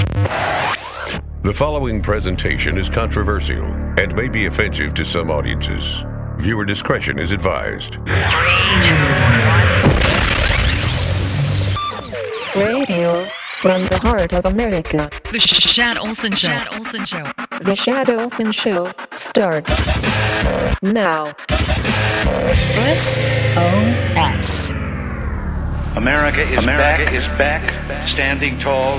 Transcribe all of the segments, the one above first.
The following presentation is controversial and may be offensive to some audiences. Viewer discretion is advised. Radio from the heart of America. The Shad Olson Show. The Shad Olson Show starts now. SOS. America is back, standing tall.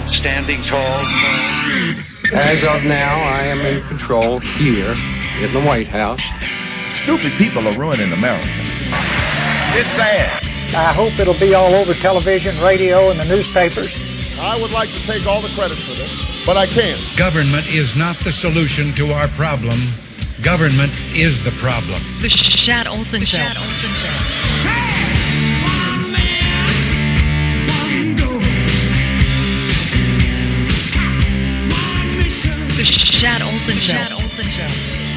As of now, I am in control here in the White House. Stupid people are ruining America. It's sad. I hope it'll be all over television, radio, and the newspapers. I would like to take all the credit for this, but I can't. Government is not the solution to our problem. Government is the problem. The Shad Olson Show. The Shad Olson Show.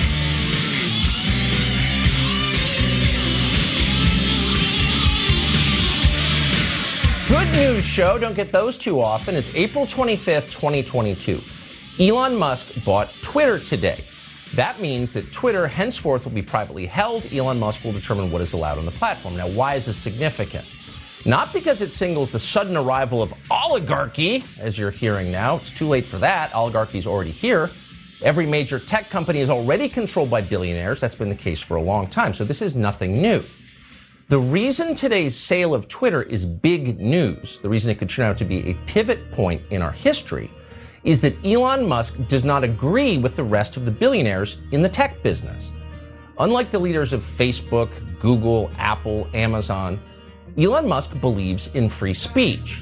Good news show. Don't get those too often. It's April 25th, 2022. Elon Musk bought Twitter today. That means that Twitter henceforth will be privately held. Elon Musk will determine what is allowed on the platform. Now, why is this significant? Not because it signals the sudden arrival of oligarchy, as you're hearing now. It's too late for that. Oligarchy is already here. Every major tech company is already controlled by billionaires. That's been the case for a long time. So this is nothing new. The reason today's sale of Twitter is big news, the reason it could turn out to be a pivot point in our history, is that Elon Musk does not agree with the rest of the billionaires in the tech business. Unlike the leaders of Facebook, Google, Apple, Amazon, Elon Musk believes in free speech.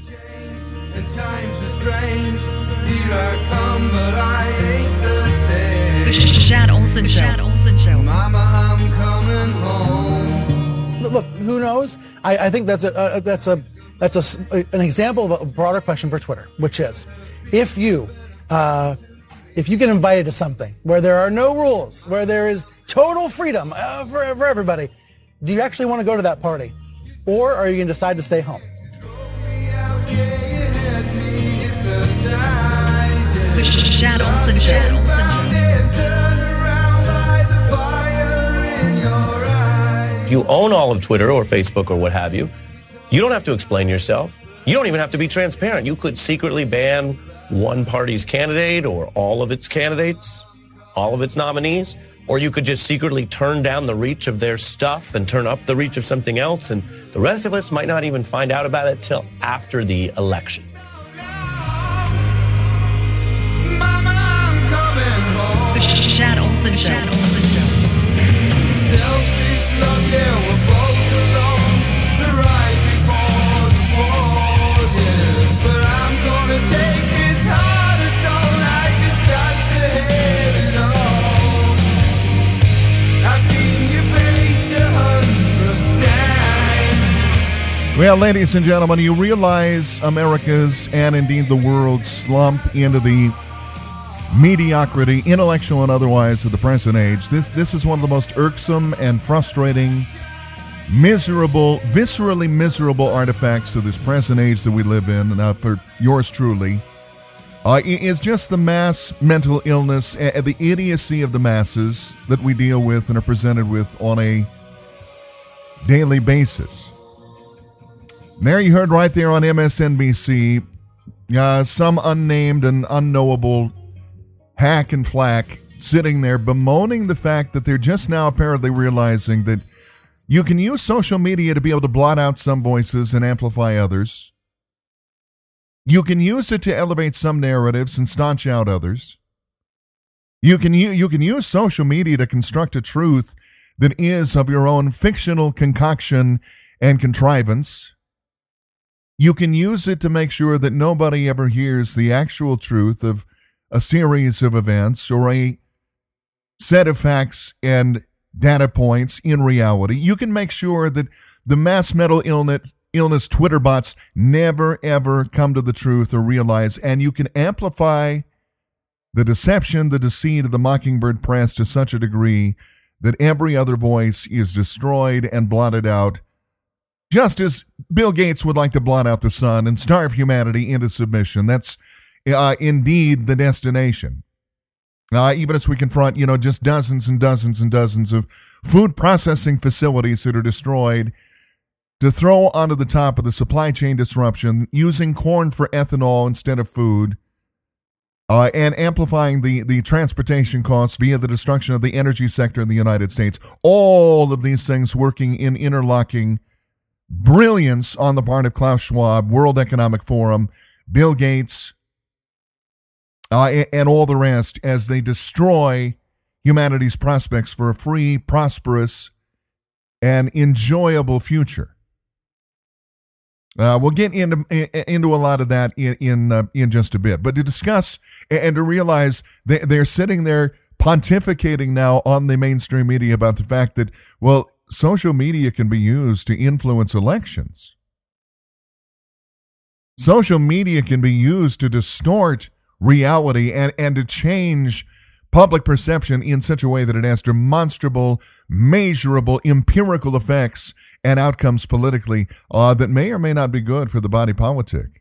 The Shad Olson Show. Mama, I'm coming home. Look, who knows? I think that's an example of a broader question for Twitter, which is, if you get invited to something where there are no rules, where there is total freedom for everybody, do you actually want to go to that party? Or are you going to decide to stay home? The Shad Olson Show. If you own all of Twitter or Facebook or what have you, you don't have to explain yourself. You don't even have to be transparent. You could secretly ban one party's candidate or all of its candidates, all of its nominees, or you could just secretly turn down the reach of their stuff and turn up the reach of something else, and the rest of us might not even find out about it till after the election. The Shad Olson Show. Selfish love, yeah, we're both alone. The right before the fall, yeah. But I'm gonna take this heart of stone. I just got to have it all. I've seen your face 100 times. Well, ladies and gentlemen, you realize America's and indeed the world's slump into the mediocrity, intellectual and otherwise, of the present age. This is one of the most irksome and frustrating, miserable, viscerally miserable artifacts of this present age that we live in, for yours truly, is just the mass mental illness, the idiocy of the masses that we deal with and are presented with on a daily basis. There you heard right there on MSNBC, some unnamed and unknowable hack and flack sitting there bemoaning the fact that they're just now apparently realizing that you can use social media to be able to blot out some voices and amplify others. You can use it to elevate some narratives and staunch out others. You can use social media to construct a truth that is of your own fictional concoction and contrivance. You can use it to make sure that nobody ever hears the actual truth of a series of events or a set of facts and data points in reality. You can make sure that the mass mental illness Twitter bots never, ever come to the truth or realize, and you can amplify the deception, the deceit of the Mockingbird press to such a degree that every other voice is destroyed and blotted out, just as Bill Gates would like to blot out the sun and starve humanity into submission. That's indeed the destination. Even as we confront, just dozens and dozens and dozens of food processing facilities that are destroyed, to throw onto the top of the supply chain disruption, using corn for ethanol instead of food, and amplifying the transportation costs via the destruction of the energy sector in the United States. All of these things working in interlocking brilliance on the part of Klaus Schwab, World Economic Forum, Bill Gates, and all the rest as they destroy humanity's prospects for a free, prosperous, and enjoyable future. We'll get into a lot of that in just a bit. But to discuss and to realize they're sitting there pontificating now on the mainstream media about the fact that, well, social media can be used to influence elections. Social media can be used to distort reality and to change public perception in such a way that it has demonstrable, measurable, empirical effects and outcomes politically that may or may not be good for the body politic.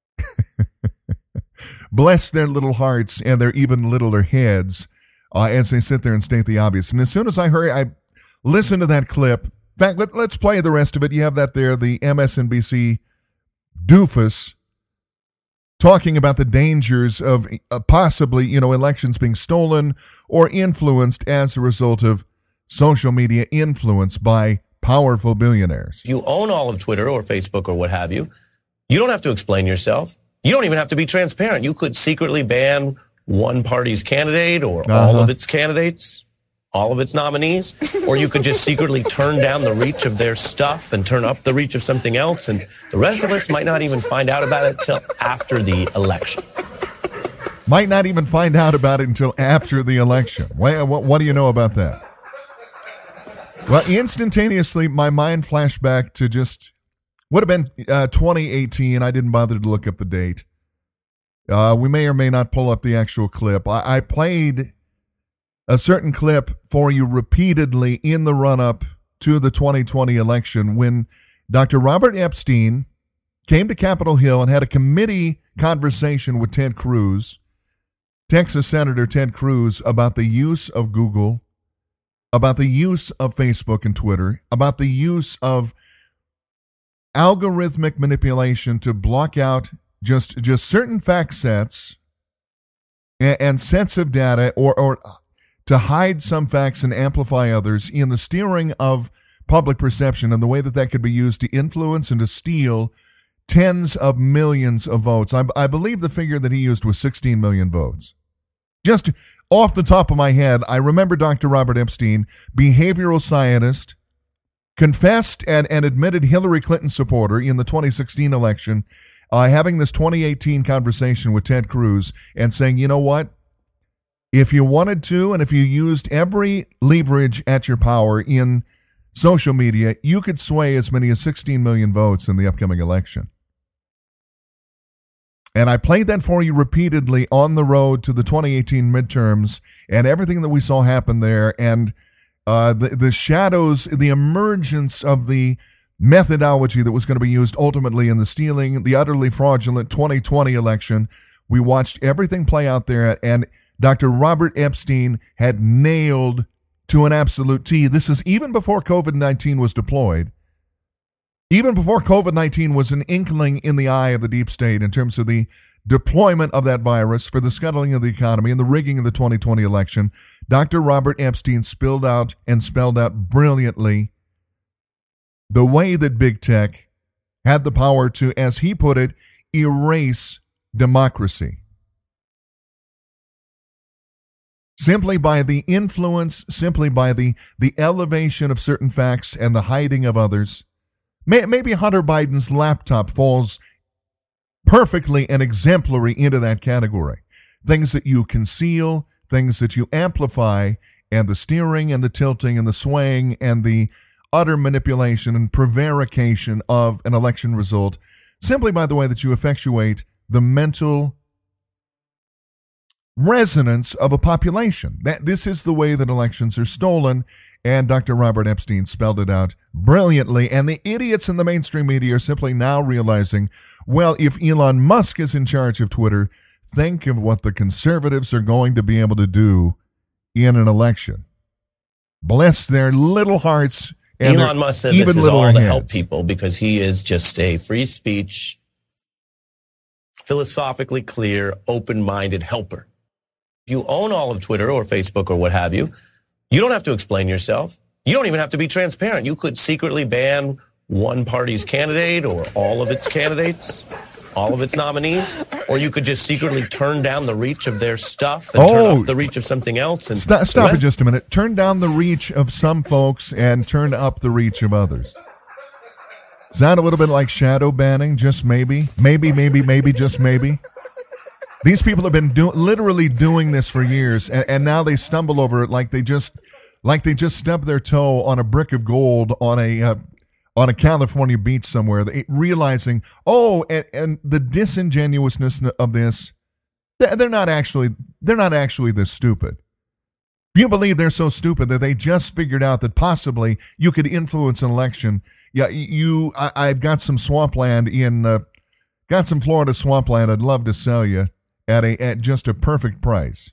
Bless their little hearts and their even littler heads as they sit there and state the obvious. And as soon as I listened to that clip, in fact, let's play the rest of it. You have that there, the MSNBC doofus talking about the dangers of possibly, elections being stolen or influenced as a result of social media influence by powerful billionaires. You own all of Twitter or Facebook or what have you. You don't have to explain yourself. You don't even have to be transparent. You could secretly ban one party's candidate or all of its candidates, all of its nominees, or you could just secretly turn down the reach of their stuff and turn up the reach of something else, and the rest of us might not even find out about it till after the election. Might not even find out about it until after the election. What do you know about that? Well, instantaneously, my mind flashed back to just, would have been 2018. I didn't bother to look up the date. We may or may not pull up the actual clip. I played a certain clip for you repeatedly in the run-up to the 2020 election when Dr. Robert Epstein came to Capitol Hill and had a committee conversation with Ted Cruz, Texas Senator Ted Cruz, about the use of Google, about the use of Facebook and Twitter, about the use of algorithmic manipulation to block out just certain fact sets and sets of data, or to hide some facts and amplify others in the steering of public perception, and the way that could be used to influence and to steal tens of millions of votes. I believe the figure that he used was 16 million votes. Just off the top of my head, I remember Dr. Robert Epstein, behavioral scientist, confessed and admitted Hillary Clinton supporter in the 2016 election, having this 2018 conversation with Ted Cruz and saying, you know what? If you wanted to, and if you used every leverage at your power in social media, you could sway as many as 16 million votes in the upcoming election. And I played that for you repeatedly on the road to the 2018 midterms and everything that we saw happen there, and the shadows, the emergence of the methodology that was going to be used ultimately in the stealing, the utterly fraudulent 2020 election. We watched everything play out there, and Dr. Robert Epstein had nailed to an absolute T. This is even before COVID-19 was deployed. Even before COVID-19 was an inkling in the eye of the deep state in terms of the deployment of that virus for the scuttling of the economy and the rigging of the 2020 election, Dr. Robert Epstein spelled out brilliantly the way that big tech had the power to, as he put it, erase democracy. Simply by the influence, simply by the elevation of certain facts and the hiding of others. Maybe Hunter Biden's laptop falls perfectly and exemplary into that category. Things that you conceal, things that you amplify, and the steering and the tilting and the swaying and the utter manipulation and prevarication of an election result simply by the way that you effectuate the mental resonance of a population. This is the way that elections are stolen, and Dr. Robert Epstein spelled it out brilliantly, and the idiots in the mainstream media are simply now realizing, well, if Elon Musk is in charge of Twitter, think of what the conservatives are going to be able to do in an election. Bless their little hearts. And Elon Musk says this is all to help people because he is just a free speech, philosophically clear, open-minded helper. If you own all of Twitter or Facebook or what have you, you don't have to explain yourself. You don't even have to be transparent. You could secretly ban one party's candidate or all of its candidates, all of its nominees, or you could just secretly turn down the reach of their stuff and turn up the reach of something else. And stop it just a minute. Turn down the reach of some folks and turn up the reach of others. Is that a little bit like shadow banning? Just maybe? Maybe, just maybe? These people have been literally doing this for years, and now they stumble over it like they just stubbed their toe on a brick of gold on a California beach somewhere, realizing, and the disingenuousness of this, they're not actually this stupid. You believe they're so stupid that they just figured out that possibly you could influence an election. Yeah, I've got some swampland got some Florida swampland I'd love to sell you at just a perfect price.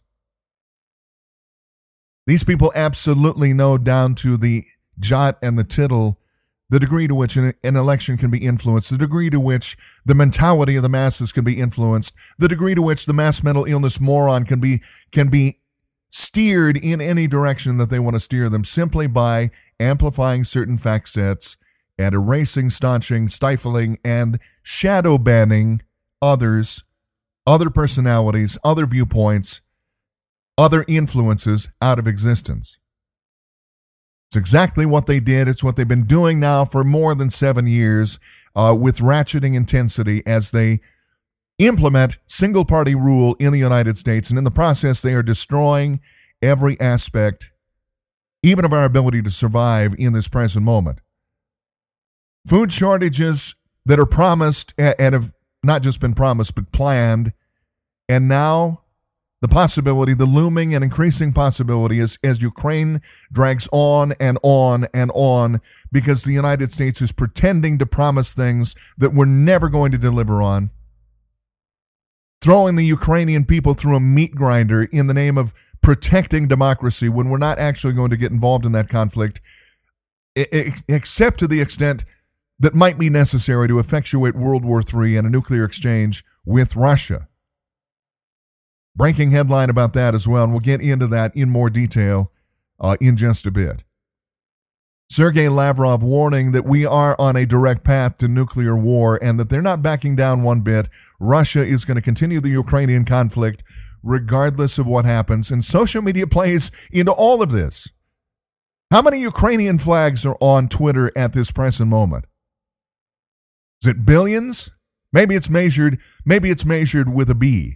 These people absolutely know down to the jot and the tittle the degree to which an election can be influenced, the degree to which the mentality of the masses can be influenced, the degree to which the mass mental illness moron can be steered in any direction that they want to steer them simply by amplifying certain fact sets and erasing, staunching, stifling, and shadow banning others, other personalities, other viewpoints, other influences out of existence. It's exactly what they did. It's what they've been doing now for more than 7 years with ratcheting intensity as they implement single-party rule in the United States. And in the process, they are destroying every aspect, even of our ability to survive in this present moment. Food shortages that are promised and have not just been promised, but planned. And now the looming and increasing possibility is as Ukraine drags on and on and on because the United States is pretending to promise things that we're never going to deliver on, throwing the Ukrainian people through a meat grinder in the name of protecting democracy when we're not actually going to get involved in that conflict, except to the extent that might be necessary to effectuate World War III and a nuclear exchange with Russia. Breaking headline about that as well, and we'll get into that in more detail in just a bit. Sergei Lavrov warning that we are on a direct path to nuclear war and that they're not backing down one bit. Russia is going to continue the Ukrainian conflict regardless of what happens, and social media plays into all of this. How many Ukrainian flags are on Twitter at this present moment? Is it billions? Maybe it's measured with a B.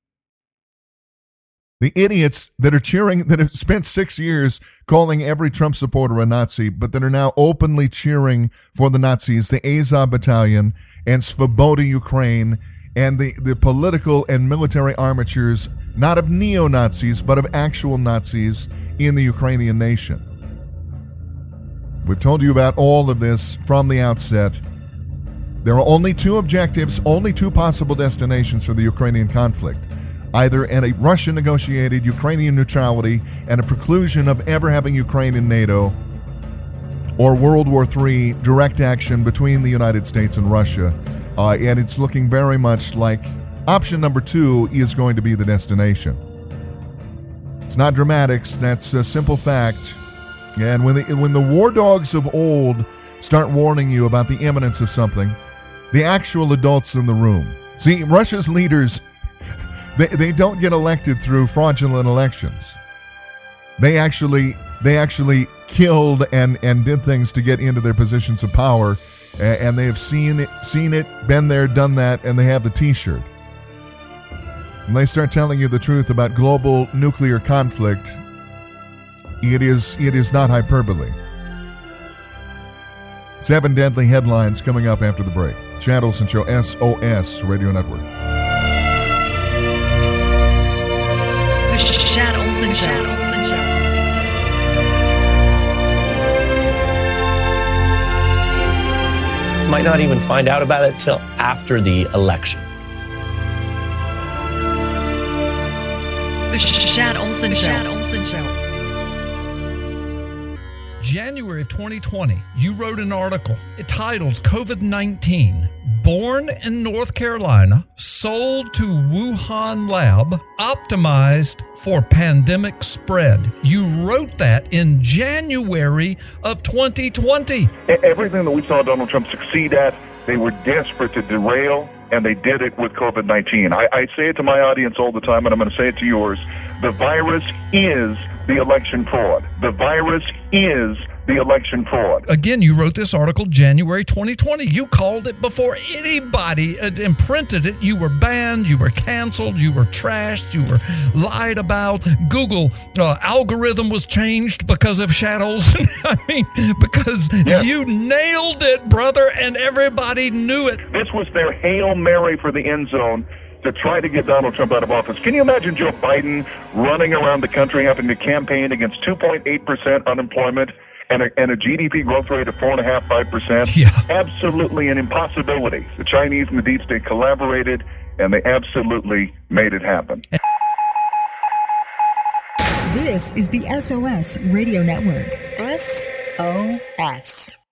The idiots that are cheering, that have spent 6 years calling every Trump supporter a Nazi, but that are now openly cheering for the Nazis, the Azov Battalion and Svoboda Ukraine, and the political and military armatures, not of neo-Nazis, but of actual Nazis in the Ukrainian nation. We've told you about all of this from the outset. There are only two objectives, only two possible destinations for the Ukrainian conflict. Either a Russian-negotiated Ukrainian neutrality and a preclusion of ever having Ukraine in NATO, or World War III direct action between the United States and Russia. And it's looking very much like option number 2 is going to be the destination. It's not dramatics, that's a simple fact. And when the war dogs of old start warning you about the imminence of something, the actual adults in the room. See, Russia's leaders, They don't get elected through fraudulent elections. They actually killed and did things to get into their positions of power, and they have seen it, been there, done that, and they have the T-shirt. When they start telling you the truth about global nuclear conflict, it is not hyperbole. 7 deadly headlines coming up after the break. Chad Olson Show, SOS Radio Network. The Chad Olson Show. Might not even find out about it till after the election. The Shad Olson Show. January of 2020, you wrote an article titled COVID-19, Born in North Carolina, Sold to Wuhan Lab, Optimized for Pandemic Spread. You wrote that in January of 2020. Everything that we saw Donald Trump succeed at, they were desperate to derail, and they did it with COVID-19. I say it to my audience all the time, and I'm going to say it to yours. The virus is the election fraud. The virus is the election fraud. Again, you wrote this article January 2020. You called it before anybody imprinted it. You were banned. You were canceled. You were trashed. You were lied about. Google algorithm was changed because of Shad Olson. I mean, because you nailed it, brother, and everybody knew it. This was their Hail Mary for the end zone to try to get Donald Trump out of office. Can you imagine Joe Biden running around the country having to campaign against 2.8% unemployment and a GDP growth rate of 4.5%, 5%? Yeah. Absolutely an impossibility. The Chinese and the deep state collaborated, and they absolutely made it happen. This is the SOS Radio Network. SOS.